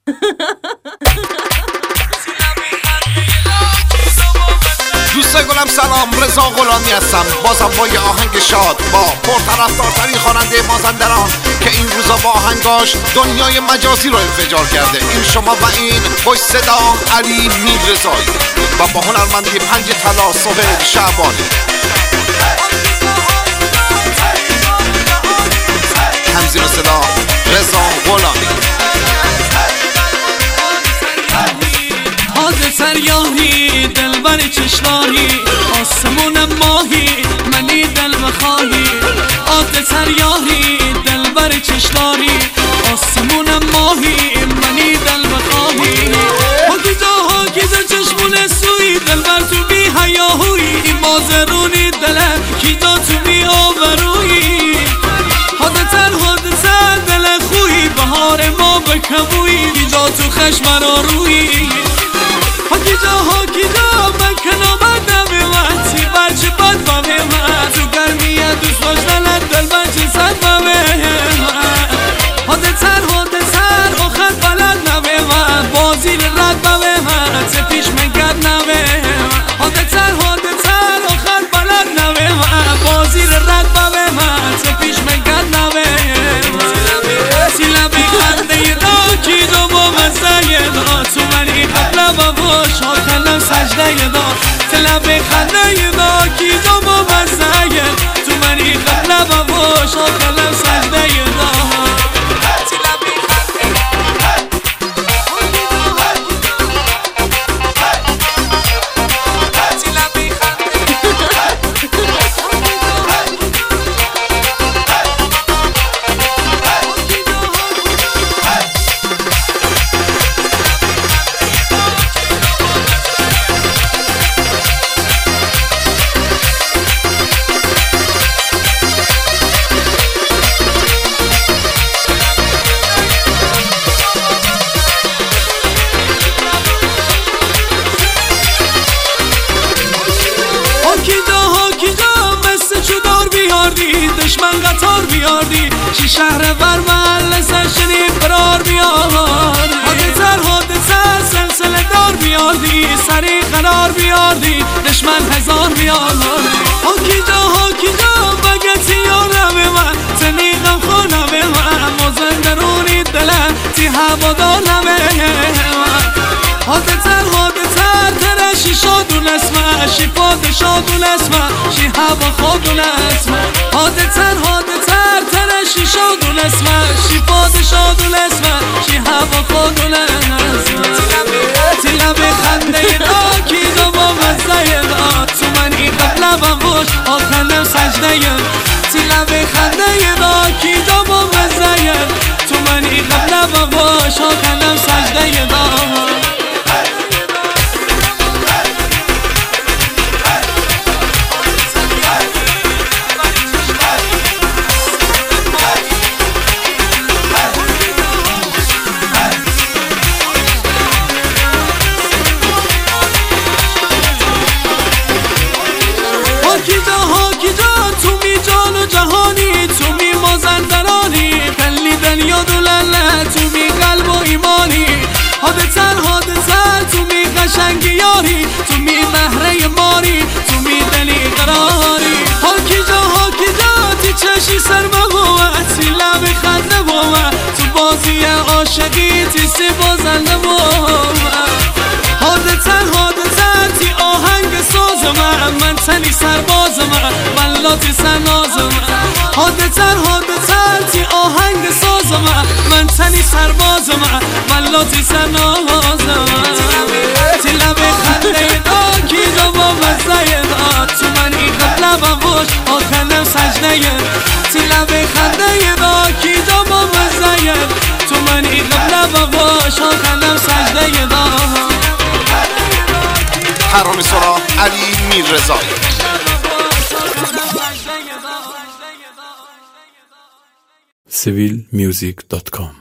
دوستای گلم سلام، رضا غلامی هستم، بازم با یه آهنگ شاد با پرطرفدارترین خواننده مازندران که این روزا با آهنگاش دنیای مجازی رو انفجار کرده. این شما و این خوش صدا علی میررضایی و با هنرمندی 5 طلا سهیل شعبانی. همزین صدا رضا غلامی. سریاهی دلبر چشماهی آسمون ماهی منی دل بخواهی آد سریاهی دلبر چشماهی آسمون ماهی منی دل بخواهی حاکی جا چشمون سوی دلبر تو بی حیاهوی مازرونی دله کی جا تو بی آوروی حادتر دل خوی بهار ما بکبوی کی جا تو خشمن آروی حاکی جا من کنامت نمیمتی بچه بد با من تو گرمیه دوست داشتنت دل من چه صد با من حادتر آخر بلد نمیمن بازی رد با من چه پیش مگرد نمیمن حادتر آخر بلد نمیمن بازی رد با من چه پیش مگرد نمیمن سیلا بی خنده دا کی دو با مزه دا تو منی قبل با شاکنم سجده دا تلب خنده دا کی دو با مزه تو منی قبل با شاکنم سجده دا دشمن قطار بیاردی چی شهر بر محل سرشنی قرار بیاردی حادثر سلسله دار بیاردی سری قرار بیاردی دشمن هزار بیاردی حاکی جا بگتی یارم من تنیقم خونم من مازندرونی دلم تی هوادارم من حادثر ترشی شادون اسمه شی پاد شادون اسمه شی هوا خودون اسمه حادثر ترشی شادون اسمه شی پاد شادون اسمه شی هوا خودون اسمه تیلا به خنده دا کی دو با مزه دا تو منی قبل بموش آخرم سجده تیلا به خنده دا کی دو با مزه تو منی قبل بموش آخرم سجده دا حاکی جا تو می جان و جهانی تو می مازندرانی پلی دنیا دولله تو می قلب و ایمانی حادثر تو می قشنگی یاری تو می مهره ماری تو می دلی قراری حاکی جا تی چشی سر بگوه تی لب خنده بوه تو بازی عاشقی تی سی بازنده بوه حادثر تی آهنگ ساز من تنی سرباز من لاتی سرناز من حادثر تی آهنگ ساز من تنی سرباز من لاتی سرناز من تی لب خنده دا کی دو با مزه دا تو منی قبل بموش آخرم سجده تی لب خنده دا کی دو با مزه تو منی قبل بموش آخرم سجده دا ترانه سرا علی میررضایی. civilmusic.com